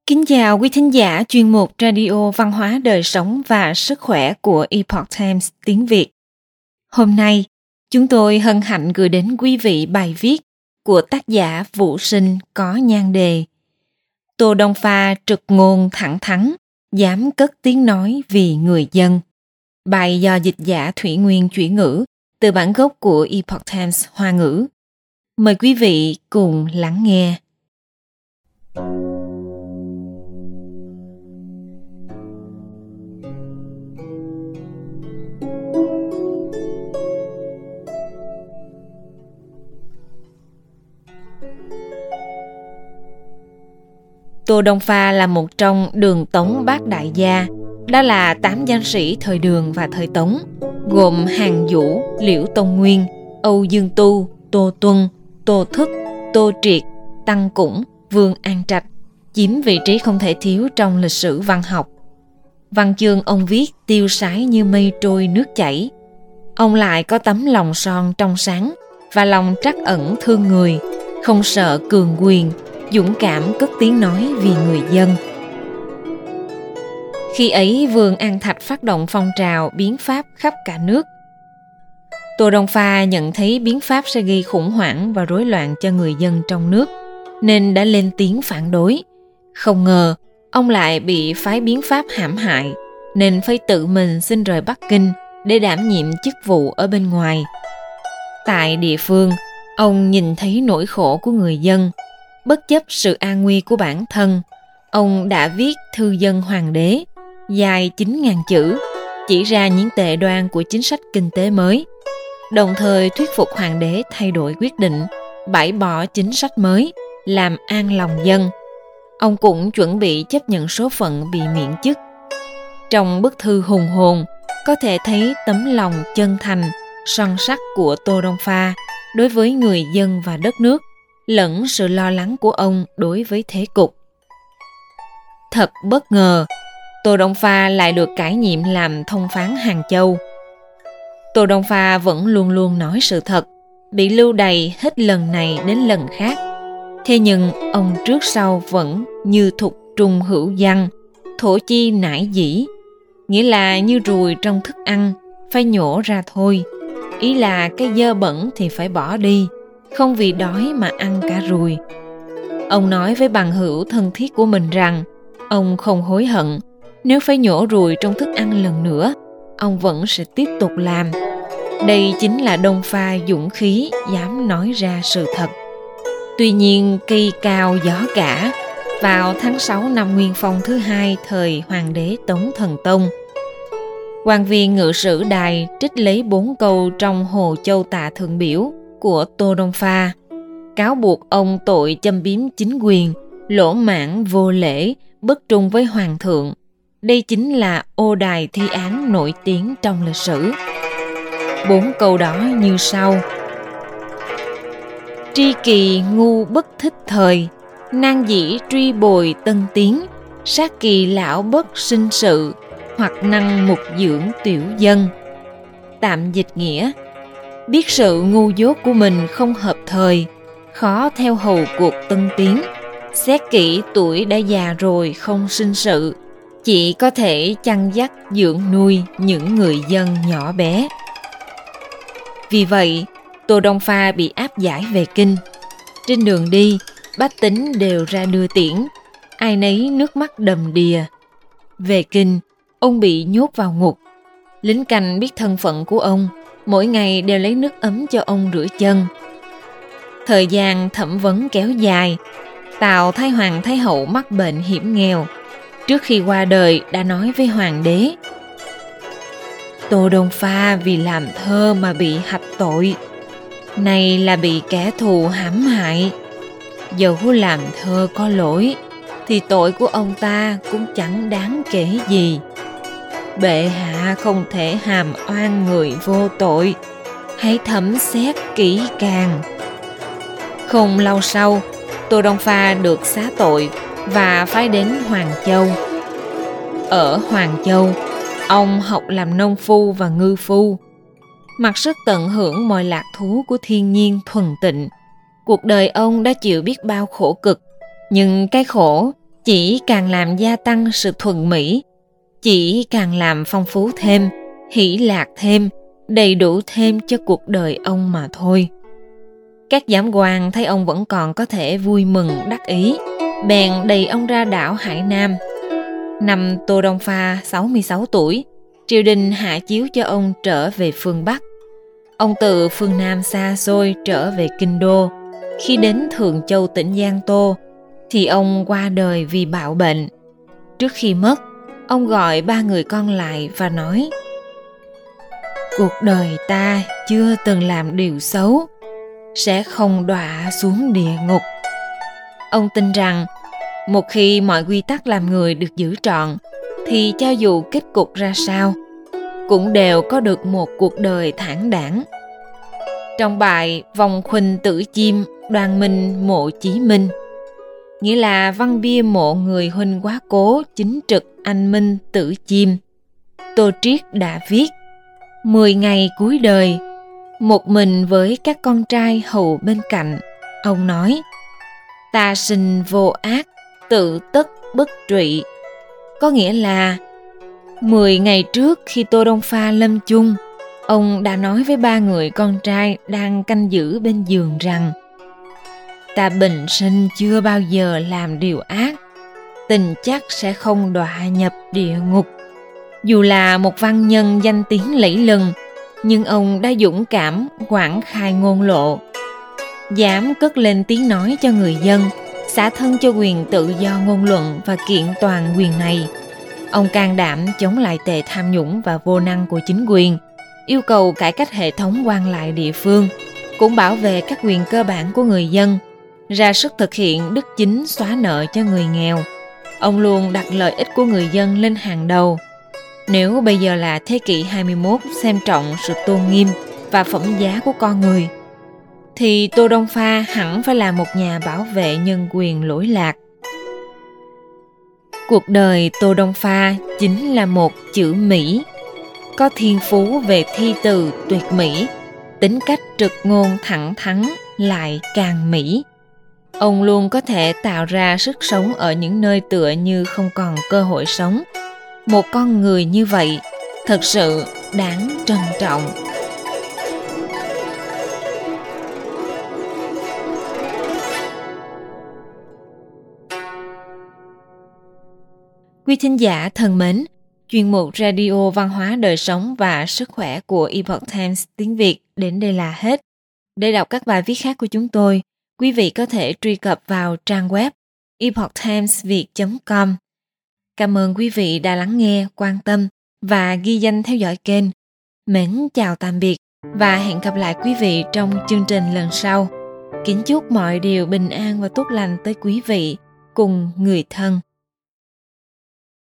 Kính chào quý thính giả chuyên mục Radio Văn hóa Đời Sống và Sức Khỏe của Epoch Times tiếng Việt. Hôm nay, chúng tôi hân hạnh gửi đến quý vị bài viết của tác giả Vũ Sinh có nhan đề Tô Đông Pha trực ngôn thẳng thắn, dám cất tiếng nói vì người dân. Bài do dịch giả Thủy Nguyên chuyển ngữ từ bản gốc của Epoch Times Hoa ngữ. Mời quý vị cùng lắng nghe. Tô Đông Pha là một trong Đường Tống bát đại gia, đó là 8 danh sĩ thời Đường và thời Tống, gồm Hàn Vũ, Liễu Tông Nguyên, Âu Dương Tu, Tô Tuân, Tô Thức, Tô Triệt, Tăng Củng, Vương An Trạch, chiếm vị trí không thể thiếu trong lịch sử văn học. Văn chương ông viết tiêu sái như mây trôi nước chảy. Ông lại có tấm lòng son trong sáng và lòng trắc ẩn thương người, không sợ cường quyền, dũng cảm cất tiếng nói vì người dân. Khi ấy Vương An Thạch phát động phong trào biến pháp khắp cả nước. Tô Đông Pha nhận thấy biến pháp sẽ gây khủng hoảng và rối loạn cho người dân trong nước, nên đã lên tiếng phản đối. Không ngờ, ông lại bị phái biến pháp hãm hại, nên phải tự mình xin rời Bắc Kinh để đảm nhiệm chức vụ ở bên ngoài. Tại địa phương, ông nhìn thấy nỗi khổ của người dân. Bất chấp sự an nguy của bản thân, ông đã viết thư dân hoàng đế, dài 9.000 chữ, chỉ ra những tệ đoan của chính sách kinh tế mới, đồng thời thuyết phục hoàng đế thay đổi quyết định, bãi bỏ chính sách mới, làm an lòng dân. Ông cũng chuẩn bị chấp nhận số phận bị miễn chức. Trong bức thư hùng hồn, có thể thấy tấm lòng chân thành, son sắc của Tô Đông Pha đối với người dân và đất nước, lẫn sự lo lắng của ông đối với thế cục. Thật bất ngờ, Tô Đông Pha lại được cải nhiệm làm thông phán Hàng Châu. Tô Đông Pha vẫn luôn luôn nói sự thật, bị lưu đày hết lần này đến lần khác. Thế nhưng ông trước sau vẫn như thục trung hữu văn, thổ chi nải dĩ, nghĩa là như ruồi trong thức ăn, phải nhổ ra thôi. Ý là cái dơ bẩn thì phải bỏ đi, không vì đói mà ăn cả ruồi. Ông nói với bằng hữu thân thiết của mình rằng ông không hối hận. Nếu phải nhổ ruồi trong thức ăn lần nữa, ông vẫn sẽ tiếp tục làm. Đây chính là Đông Pha dũng khí dám nói ra sự thật. Tuy nhiên cây cao gió cả, vào tháng 6 năm Nguyên Phong thứ 2 thời Hoàng đế Tống Thần Tông, quan viên ngự sử đài trích lấy 4 câu trong Hồ Châu Tạ Thượng Biểu của Tô Đông Pha, cáo buộc ông tội châm biếm chính quyền, lỗ mãng vô lễ, bất trung với hoàng thượng. Đây chính là ô đài thi án nổi tiếng trong lịch sử. 4 câu đó như sau: tri kỳ ngu bất thích thời, nan dĩ truy bồi tân tiến, sát kỳ lão bất sinh sự, hoặc năng mục dưỡng tiểu dân. Tạm dịch nghĩa: biết sự ngu dốt của mình không hợp thời, khó theo hầu cuộc tân tiến, xét kỹ tuổi đã già rồi không sinh sự, chỉ có thể chăn dắt dưỡng nuôi những người dân nhỏ bé. Vì vậy, Tô Đông Pha bị áp giải về Kinh. Trên đường đi, bách tính đều ra đưa tiễn, ai nấy nước mắt đầm đìa. Về Kinh, ông bị nhốt vào ngục. Lính canh biết thân phận của ông, mỗi ngày đều lấy nước ấm cho ông rửa chân. Thời gian thẩm vấn kéo dài, Tào Thái Hoàng Thái Hậu mắc bệnh hiểm nghèo. Trước khi qua đời đã nói với hoàng đế: Tô Đông Pha vì làm thơ mà bị hạch tội, này là bị kẻ thù hãm hại. Dẫu làm thơ có lỗi, thì tội của ông ta cũng chẳng đáng kể gì. Bệ hạ không thể hàm oan người vô tội, hãy thẩm xét kỹ càng. Không lâu sau, Tô Đông Pha được xá tội và phái đến Hoàng Châu. Ở Hoàng Châu, ông học làm nông phu và ngư phu, mặc sức tận hưởng mọi lạc thú của thiên nhiên thuần tịnh. Cuộc đời ông đã chịu biết bao khổ cực, nhưng cái khổ chỉ càng làm gia tăng sự thuần mỹ, chỉ càng làm phong phú thêm, hỷ lạc thêm, đầy đủ thêm cho cuộc đời ông mà thôi. Các giám quan thấy ông vẫn còn có thể vui mừng đắc ý, bèn đày ông ra đảo Hải Nam. Năm Tô Đông Pha 66 tuổi, triều đình hạ chiếu cho ông trở về phương Bắc. Ông từ phương Nam xa xôi trở về Kinh Đô. Khi đến Thường Châu tỉnh Giang Tô, thì ông qua đời vì bạo bệnh. Trước khi mất, ông gọi 3 người con lại và nói: cuộc đời ta chưa từng làm điều xấu, sẽ không đọa xuống địa ngục. Ông tin rằng một khi mọi quy tắc làm người được giữ trọn, thì cho dù kết cục ra sao, cũng đều có được một cuộc đời thản đãng. Trong bài Vòng Khuỳnh Tử Chim, Đoàn Minh mộ Chí Minh, nghĩa là văn bia mộ người huynh quá cố chính trực anh Minh Tử Chim, Tô Triết đã viết: 10 ngày cuối đời, một mình với các con trai hầu bên cạnh, ông nói: ta sinh vô ác, tự tất bất trụy. Có nghĩa là 10 ngày trước khi Tô Đông Pha lâm chung, ông đã nói với 3 người con trai đang canh giữ bên giường rằng: ta bình sinh chưa bao giờ làm điều ác, tình chắc sẽ không đọa nhập địa ngục. Dù là một văn nhân danh tiếng lẫy lừng, nhưng ông đã dũng cảm quảng khai ngôn lộ, dám cất lên tiếng nói cho người dân, xả thân cho quyền tự do ngôn luận và kiện toàn quyền này. Ông can đảm chống lại tệ tham nhũng và vô năng của chính quyền, yêu cầu cải cách hệ thống quan lại địa phương, cũng bảo vệ các quyền cơ bản của người dân, ra sức thực hiện đức chính xóa nợ cho người nghèo. Ông luôn đặt lợi ích của người dân lên hàng đầu. Nếu bây giờ là thế kỷ 21 xem trọng sự tôn nghiêm và phẩm giá của con người, thì Tô Đông Pha hẳn phải là một nhà bảo vệ nhân quyền lỗi lạc. Cuộc đời Tô Đông Pha chính là một chữ Mỹ, có thiên phú về thi từ tuyệt mỹ, tính cách trực ngôn thẳng thắn lại càng mỹ. Ông luôn có thể tạo ra sức sống ở những nơi tựa như không còn cơ hội sống. Một con người như vậy thật sự đáng trân trọng. Quý thính giả thân mến, chuyên mục Radio Văn hóa Đời Sống và Sức Khỏe của Epoch Times tiếng Việt đến đây là hết. Để đọc các bài viết khác của chúng tôi, quý vị có thể truy cập vào trang web epochtimesviet.com. Cảm ơn quý vị đã lắng nghe, quan tâm và ghi danh theo dõi kênh. Mến chào tạm biệt và hẹn gặp lại quý vị trong chương trình lần sau. Kính chúc mọi điều bình an và tốt lành tới quý vị cùng người thân.